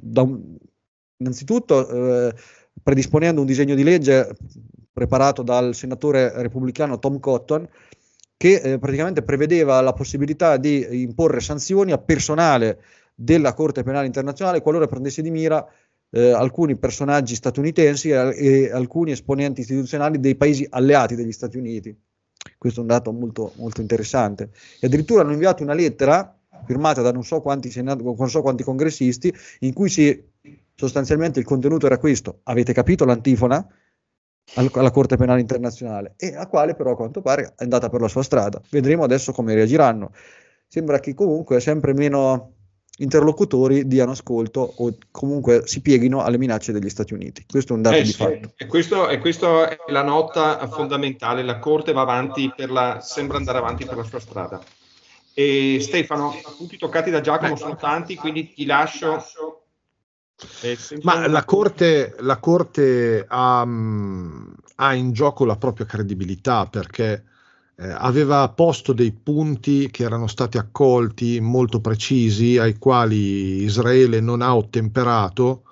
innanzitutto predisponendo un disegno di legge preparato dal senatore repubblicano Tom Cotton, che praticamente prevedeva la possibilità di imporre sanzioni a personale della Corte Penale Internazionale qualora prendesse di mira alcuni personaggi statunitensi e alcuni esponenti istituzionali dei paesi alleati degli Stati Uniti. Questo è un dato molto, molto interessante. E addirittura hanno inviato una lettera firmata da non so quanti congressisti, in cui sostanzialmente il contenuto era questo: avete capito l'antifona? Alla Corte Penale Internazionale, e a quale però a quanto pare è andata per la sua strada. Vedremo adesso come reagiranno. Sembra che comunque sempre meno interlocutori diano ascolto o comunque si pieghino alle minacce degli Stati Uniti. Questo è un dato di fatto. E questo è la nota fondamentale. La Corte va avanti sembra andare avanti per la sua strada. E Stefano, i punti toccati da Giacomo sono tanti, quindi ti lascio. Ma la Corte ha in gioco la propria credibilità, perché aveva posto dei punti che erano stati accolti molto precisi, ai quali Israele non ha ottemperato,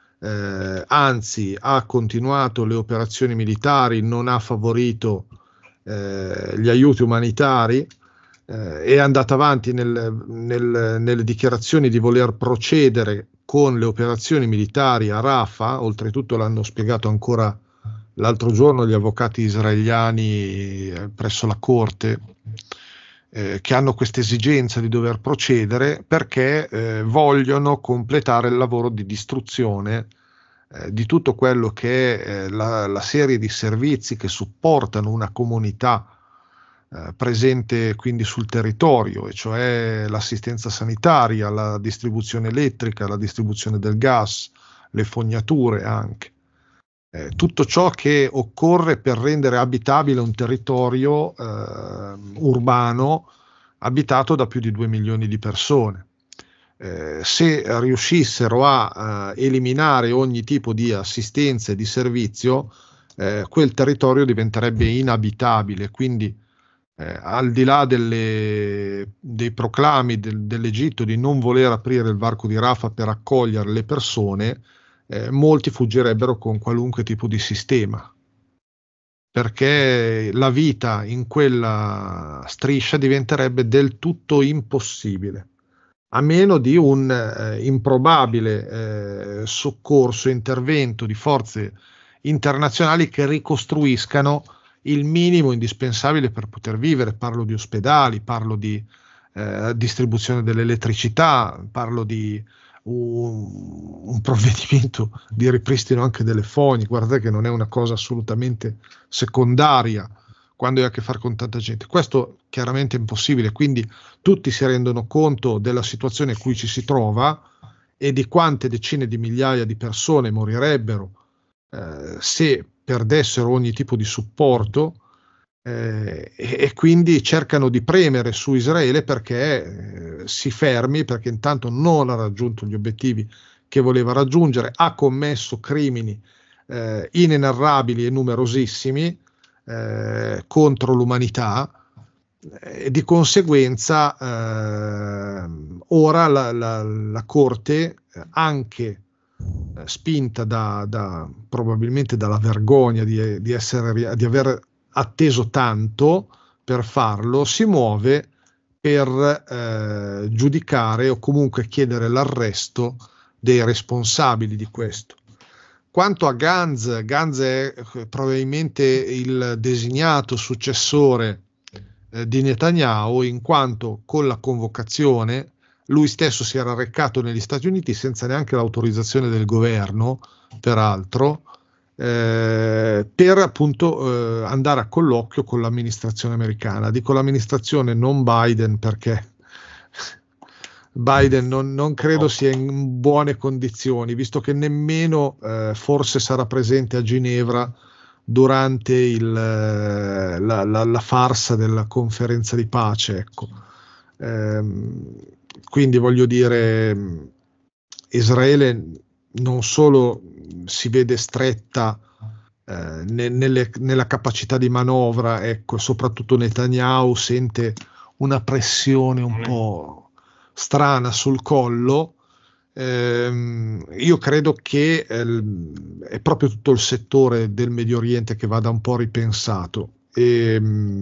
anzi ha continuato le operazioni militari, non ha favorito gli aiuti umanitari, è andata avanti nelle dichiarazioni di voler procedere con le operazioni militari a Rafah. Oltretutto l'hanno spiegato ancora l'altro giorno gli avvocati israeliani presso la corte, che hanno questa esigenza di dover procedere perché vogliono completare il lavoro di distruzione di tutto quello che è la serie di servizi che supportano una comunità presente quindi sul territorio, e cioè l'assistenza sanitaria, la distribuzione elettrica, la distribuzione del gas, le fognature anche. Tutto ciò che occorre per rendere abitabile un territorio urbano abitato da più di 2 milioni di persone. Se riuscissero a eliminare ogni tipo di assistenza e di servizio, quel territorio diventerebbe inabitabile. Quindi al di là dei proclami dell'Egitto di non voler aprire il varco di Rafah per accogliere le persone, molti fuggirebbero con qualunque tipo di sistema, perché la vita in quella striscia diventerebbe del tutto impossibile, a meno di un improbabile soccorso, intervento di forze internazionali che ricostruiscano il minimo indispensabile per poter vivere. Parlo di ospedali, parlo di distribuzione dell'elettricità, parlo di un provvedimento di ripristino anche delle fogne. Guardate che non è una cosa assolutamente secondaria quando hai a che fare con tanta gente. Questo chiaramente è impossibile, quindi tutti si rendono conto della situazione in cui ci si trova e di quante decine di migliaia di persone morirebbero se perdessero ogni tipo di supporto, e quindi cercano di premere su Israele perché si fermi, perché intanto non ha raggiunto gli obiettivi che voleva raggiungere, ha commesso crimini inenarrabili e numerosissimi contro l'umanità, e di conseguenza ora la Corte, anche spinta probabilmente dalla vergogna di aver atteso tanto per farlo, si muove per giudicare o comunque chiedere l'arresto dei responsabili di questo. Quanto a Gantz è probabilmente il designato successore di Netanyahu, in quanto con la convocazione lui stesso si era recato negli Stati Uniti senza neanche l'autorizzazione del governo, peraltro, per appunto andare a colloquio con l'amministrazione americana. Dico l'amministrazione, non Biden, perché Biden non credo sia in buone condizioni, visto che nemmeno forse sarà presente a Ginevra durante la farsa della conferenza di pace, ecco. Quindi voglio dire, Israele non solo si vede stretta nella capacità di manovra, ecco, soprattutto Netanyahu sente una pressione un po' strana sul collo. Io credo che è proprio tutto il settore del Medio Oriente che vada un po' ripensato, e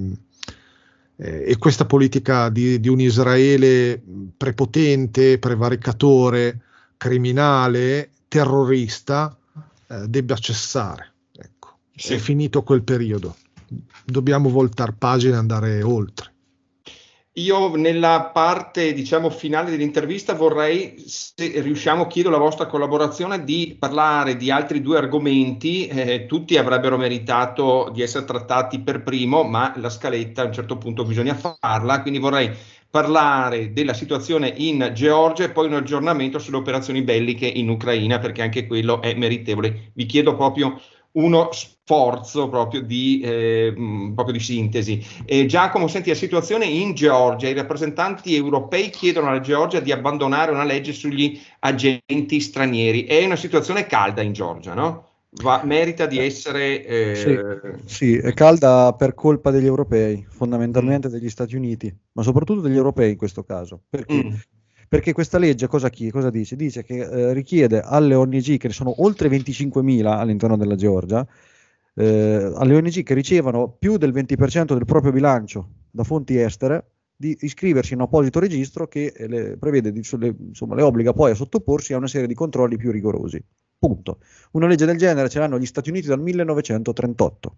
questa politica di un Israele prepotente, prevaricatore, criminale, terrorista debba cessare. Ecco. Sì. È finito quel periodo, dobbiamo voltare pagina e andare oltre. Io nella parte, diciamo, finale dell'intervista vorrei, se riusciamo, chiedo la vostra collaborazione, di parlare di altri due argomenti. Tutti avrebbero meritato di essere trattati per primo, ma la scaletta a un certo punto bisogna farla, quindi vorrei parlare della situazione in Georgia e poi un aggiornamento sulle operazioni belliche in Ucraina, perché anche quello è meritevole. Vi chiedo proprio uno sforzo proprio di sintesi. Giacomo, senti, la situazione in Georgia: i rappresentanti europei chiedono alla Georgia di abbandonare una legge sugli agenti stranieri. È una situazione calda in Georgia, no? Merita di essere... Sì, è calda per colpa degli europei, fondamentalmente degli Stati Uniti, ma soprattutto degli europei in questo caso. Perché questa legge cosa dice? Dice che richiede alle ONG, che sono oltre 25.000 all'interno della Georgia, alle ONG che ricevono più del 20% del proprio bilancio da fonti estere, di iscriversi in un apposito registro che le prevede, le obbliga poi a sottoporsi a una serie di controlli più rigorosi. punto. Una legge del genere ce l'hanno gli Stati Uniti dal 1938.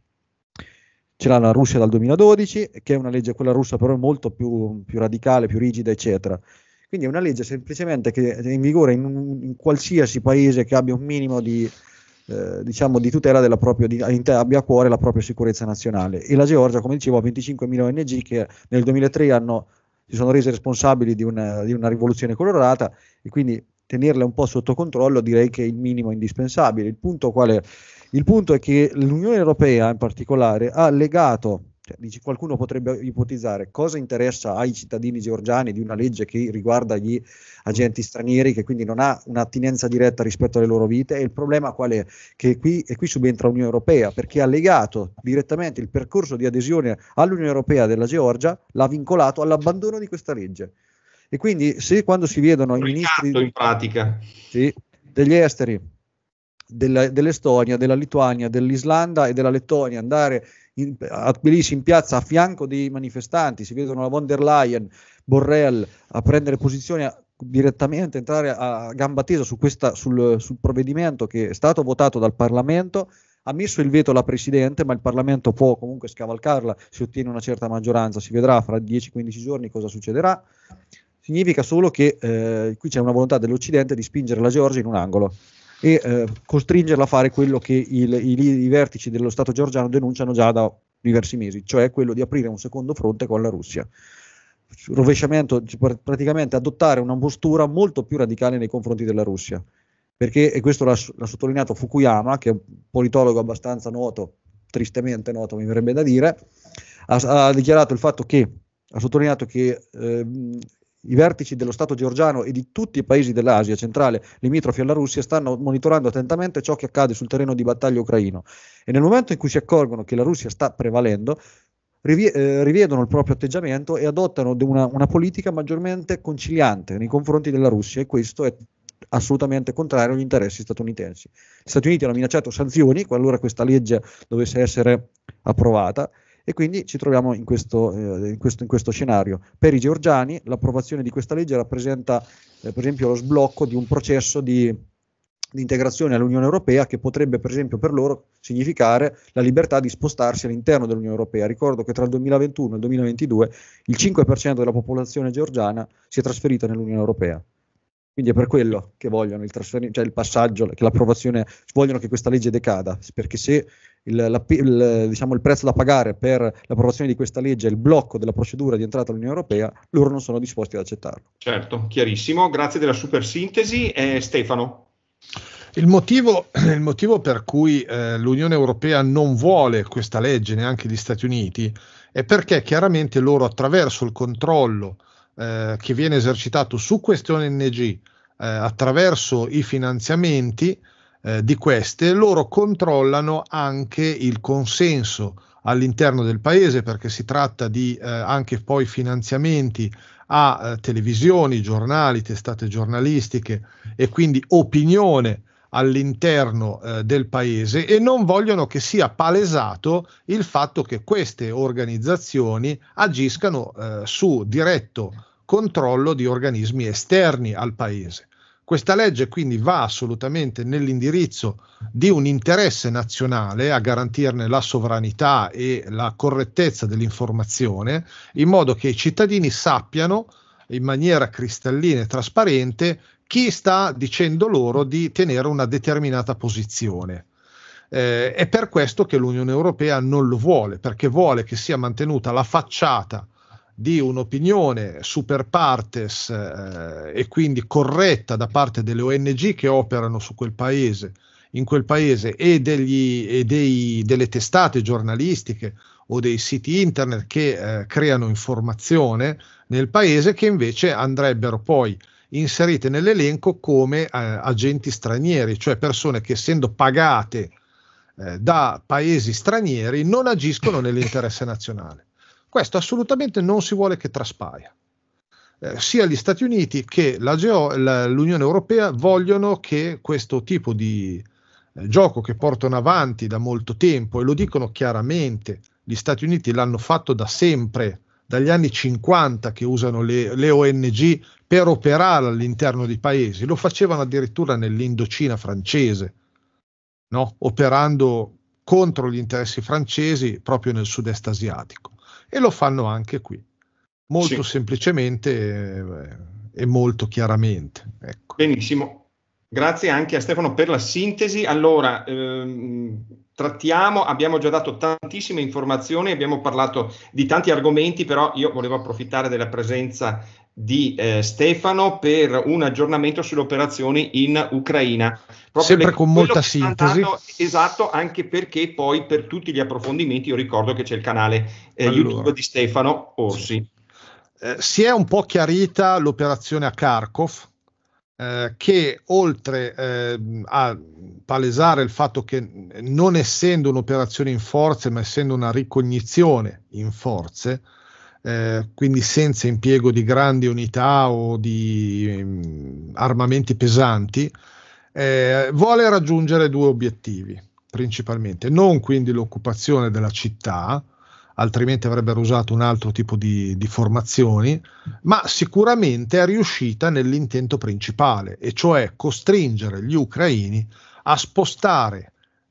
Ce l'ha la Russia dal 2012, che è una legge, quella russa però è molto più radicale, più rigida, eccetera. Quindi è una legge semplicemente che è in vigore in qualsiasi paese che abbia un minimo di tutela della abbia a cuore la propria sicurezza nazionale. E la Georgia, come dicevo, ha 25.000 ONG che nel 2003 si sono rese responsabili di una rivoluzione colorata, e quindi tenerle un po' sotto controllo direi che è il minimo indispensabile. Il punto è che l'Unione Europea in particolare ha legato, qualcuno potrebbe ipotizzare cosa interessa ai cittadini georgiani di una legge che riguarda gli agenti stranieri, che quindi non ha un'attinenza diretta rispetto alle loro vite, e il problema qual è? Che qui subentra l'Unione Europea, perché ha legato direttamente il percorso di adesione all'Unione Europea della Georgia, l'ha vincolato all'abbandono di questa legge. E quindi quando si vedono i ministri in pratica degli esteri dell'Estonia, della Lituania, dell'Islanda e della Lettonia andare a Tbilisi in piazza a fianco dei manifestanti, si vedono la von der Leyen, Borrell a prendere posizione direttamente, entrare a gamba tesa sul provvedimento che è stato votato dal Parlamento, ha messo il veto la Presidente, ma il Parlamento può comunque scavalcarla se ottiene una certa maggioranza, si vedrà fra 10-15 giorni cosa succederà. Significa solo che qui c'è una volontà dell'Occidente di spingere la Georgia in un angolo e costringerla a fare quello che i vertici dello Stato georgiano denunciano già da diversi mesi, cioè quello di aprire un secondo fronte con la Russia. Rovesciamento, praticamente adottare una postura molto più radicale nei confronti della Russia, perché, e questo l'ha sottolineato Fukuyama, che è un politologo abbastanza noto, tristemente noto mi verrebbe da dire, ha dichiarato il fatto che, ha sottolineato che i vertici dello Stato georgiano e di tutti i paesi dell'Asia centrale limitrofi alla Russia stanno monitorando attentamente ciò che accade sul terreno di battaglia ucraino, e nel momento in cui si accorgono che la Russia sta prevalendo rivedono il proprio atteggiamento e adottano una politica maggiormente conciliante nei confronti della Russia, e questo è assolutamente contrario agli interessi statunitensi. Gli Stati Uniti hanno minacciato sanzioni qualora questa legge dovesse essere approvata, e quindi ci troviamo in questo scenario. Per i georgiani l'approvazione di questa legge rappresenta per esempio lo sblocco di un processo di integrazione all'Unione Europea, che potrebbe per esempio per loro significare la libertà di spostarsi all'interno dell'Unione Europea. Ricordo che tra il 2021 e il 2022 il 5% della popolazione georgiana si è trasferita nell'Unione Europea. Quindi è per quello che vogliono il passaggio, che l'approvazione, vogliono che questa legge decada, perché se il prezzo da pagare per l'approvazione di questa legge è il blocco della procedura di entrata all'Unione Europea, loro non sono disposti ad accettarlo. Certo, chiarissimo, grazie della super sintesi. Stefano? Il motivo per cui l'Unione Europea non vuole questa legge, neanche gli Stati Uniti, è perché chiaramente loro, attraverso il controllo che viene esercitato su queste ONG, attraverso i finanziamenti di queste, loro controllano anche il consenso all'interno del paese, perché si tratta di anche poi finanziamenti a televisioni, giornali, testate giornalistiche, e quindi opinione all'interno del paese, e non vogliono che sia palesato il fatto che queste organizzazioni agiscano su diretto controllo di organismi esterni al paese. Questa legge quindi va assolutamente nell'indirizzo di un interesse nazionale, a garantirne la sovranità e la correttezza dell'informazione, in modo che i cittadini sappiano in maniera cristallina e trasparente chi sta dicendo loro di tenere una determinata posizione. È per questo che l'Unione Europea non lo vuole, perché vuole che sia mantenuta la facciata di un'opinione super partes e quindi corretta da parte delle ONG che operano su quel paese, in quel paese, e delle testate giornalistiche o dei siti internet che creano informazione nel paese, che invece andrebbero poi inserite nell'elenco come agenti stranieri, cioè persone che, essendo pagate da paesi stranieri, non agiscono nell'interesse nazionale. Questo assolutamente non si vuole che traspaia. Sia gli Stati Uniti che l'Unione Europea vogliono che questo tipo di gioco, che portano avanti da molto tempo, e lo dicono chiaramente, gli Stati Uniti l'hanno fatto da sempre, dagli anni 50 che usano le ONG per operare all'interno dei paesi, lo facevano addirittura nell'Indocina francese, no? Operando contro gli interessi francesi proprio nel sud-est asiatico, e lo fanno anche qui, molto semplicemente e molto chiaramente. Ecco. Benissimo. Grazie anche a Stefano per la sintesi. Allora, abbiamo già dato tantissime informazioni, abbiamo parlato di tanti argomenti, però io volevo approfittare della presenza di Stefano per un aggiornamento sulle operazioni in Ucraina. Sempre con molta sintesi. Esatto, anche perché poi per tutti gli approfondimenti io ricordo che c'è il canale YouTube di Stefano Orsi. Si è un po' chiarita l'operazione a Kharkov, che oltre a palesare il fatto che, non essendo un'operazione in forze ma essendo una ricognizione in forze, quindi senza impiego di grandi unità o di armamenti pesanti, vuole raggiungere due obiettivi principalmente: non quindi l'occupazione della città, altrimenti avrebbero usato un altro tipo di formazioni, ma sicuramente è riuscita nell'intento principale, e cioè costringere gli ucraini a spostare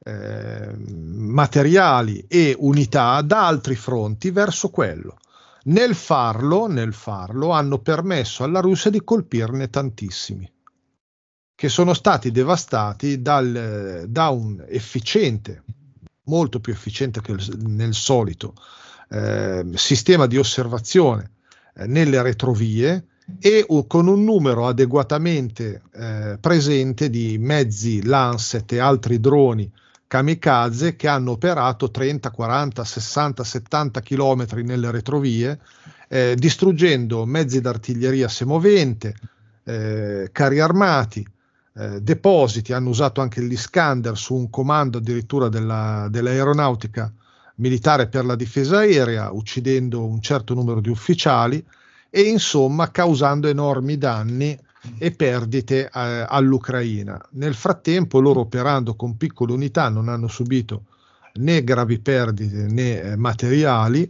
materiali e unità da altri fronti verso quello. Nel farlo hanno permesso alla Russia di colpirne tantissimi, che sono stati devastati da un efficiente, molto più efficiente che nel solito, sistema di osservazione nelle retrovie, e con un numero adeguatamente presente di mezzi Lancet e altri droni kamikaze che hanno operato 30, 40, 60, 70 chilometri nelle retrovie, distruggendo mezzi d'artiglieria semovente, carri armati, depositi. Hanno usato anche l'Iskander su un comando addirittura dell'aeronautica militare per la difesa aerea, uccidendo un certo numero di ufficiali e insomma causando enormi danni e perdite all'Ucraina. Nel frattempo loro, operando con piccole unità, non hanno subito né gravi perdite né materiali,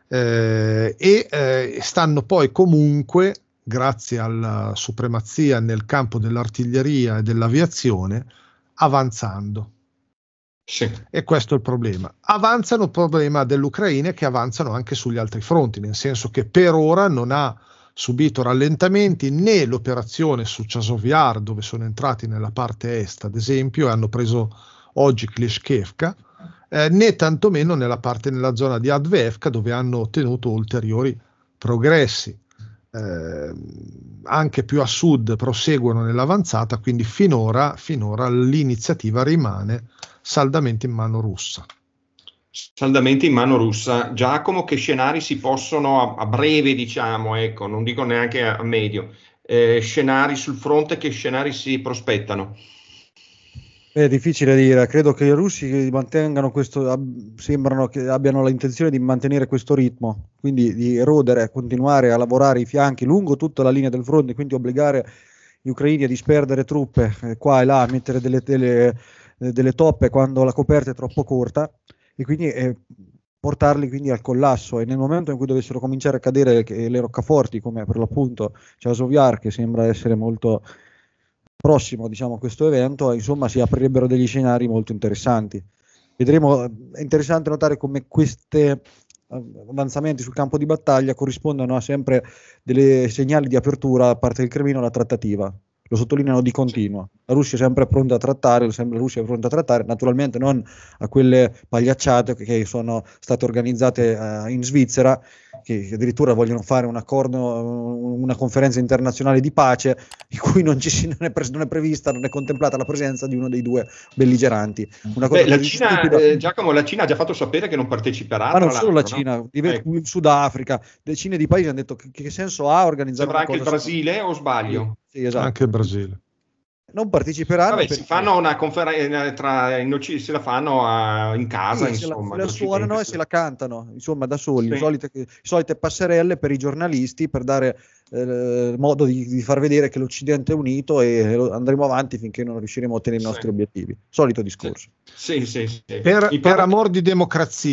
e stanno poi comunque, grazie alla supremazia nel campo dell'artiglieria e dell'aviazione, avanzando. Sì. E questo è il problema. Avanzano, il problema dell'Ucraina è che avanzano anche sugli altri fronti, nel senso che per ora non ha subito rallentamenti né l'operazione su Chazov Yar, dove sono entrati nella parte est, ad esempio, e hanno preso oggi Klishkevka, né tantomeno nella zona di Advevka, dove hanno ottenuto ulteriori progressi. Anche più a sud proseguono nell'avanzata, quindi finora l'iniziativa rimane saldamente in mano russa. Saldamente in mano russa. Giacomo, che scenari si possono a breve, diciamo, ecco, non dico neanche a medio, scenari sul fronte, che scenari si prospettano? È difficile dire, credo che i russi mantengano sembrano che abbiano l'intenzione di mantenere questo ritmo, quindi di erodere, continuare a lavorare i fianchi lungo tutta la linea del fronte, quindi obbligare gli ucraini a disperdere truppe qua e là, a mettere delle toppe quando la coperta è troppo corta, e quindi portarli quindi al collasso. E nel momento in cui dovessero cominciare a cadere le roccaforti, come per l'appunto Chazov Yar, che sembra essere molto prossimo, diciamo, a questo evento, insomma, si aprirebbero degli scenari molto interessanti. Vedremo. È interessante notare come questi avanzamenti sul campo di battaglia corrispondono a sempre delle segnali di apertura da parte del Cremlino alla trattativa. Lo sottolineano di continuo. La Russia è sempre pronta a trattare, naturalmente non a quelle pagliacciate che sono state organizzate in Svizzera, che addirittura vogliono fare un accordo, una conferenza internazionale di pace in cui non è prevista, non è contemplata la presenza di uno dei due belligeranti. Una cosa la Cina, Giacomo, la Cina ha già fatto sapere che non parteciperà. Ma non solo la Cina, no? Il Sudafrica, decine di paesi hanno detto che senso ha organizzare. Sembra anche il Brasile, o sbaglio? Sì, esatto. Anche il Brasile. Non parteciperanno. Vabbè, si fanno una conferenza se la fanno in casa, sì, insomma. Se la suonano e se la cantano, insomma, da soli. Sì. Solite passerelle per i giornalisti, per dare modo di far vedere che l'Occidente è unito, e andremo avanti finché non riusciremo a ottenere i nostri obiettivi. Solito discorso. Sì. Per amor di democrazia,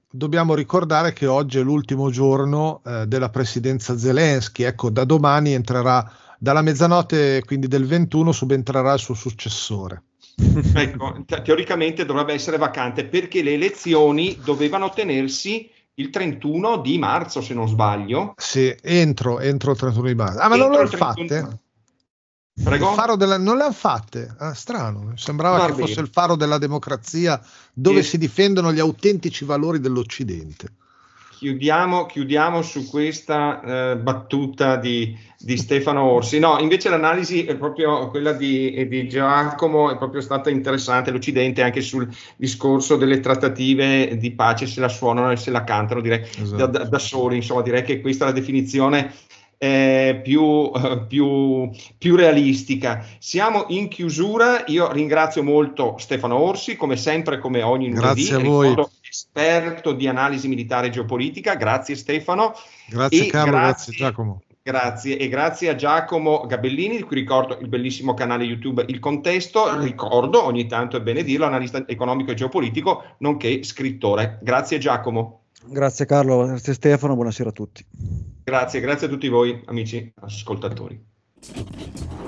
dobbiamo ricordare che oggi è l'ultimo giorno della presidenza Zelensky. Ecco, da domani entrerà, dalla mezzanotte quindi del 21 subentrerà il suo successore. Ecco, teoricamente dovrebbe essere vacante, perché le elezioni dovevano tenersi il 31 di marzo, se non sbaglio. Sì, entro il 31 di marzo. Ma non le hanno fatte? Prego? Il faro non le hanno fatte? Strano, sembrava che fosse il faro della democrazia, dove si difendono gli autentici valori dell'Occidente. Chiudiamo su questa battuta di Stefano Orsi. No, invece l'analisi è proprio quella di Giacomo, è proprio stata interessante. L'Occidente anche sul discorso delle trattative di pace, se la suonano e se la cantano, direi, esatto, da soli. Insomma, direi che questa è la definizione più realistica. Siamo in chiusura. Io ringrazio molto Stefano Orsi, come sempre, come ogni lunedì. Grazie a voi. Esperto di analisi militare e geopolitica. Grazie Stefano. Grazie Carlo, grazie Giacomo. Grazie, e grazie a Giacomo Gabellini, di cui ricordo il bellissimo canale YouTube Il Contesto. Ricordo, ogni tanto è bene dirlo, analista economico e geopolitico, nonché scrittore. Grazie Giacomo. Grazie Carlo, grazie Stefano, buonasera a tutti. Grazie a tutti voi amici ascoltatori.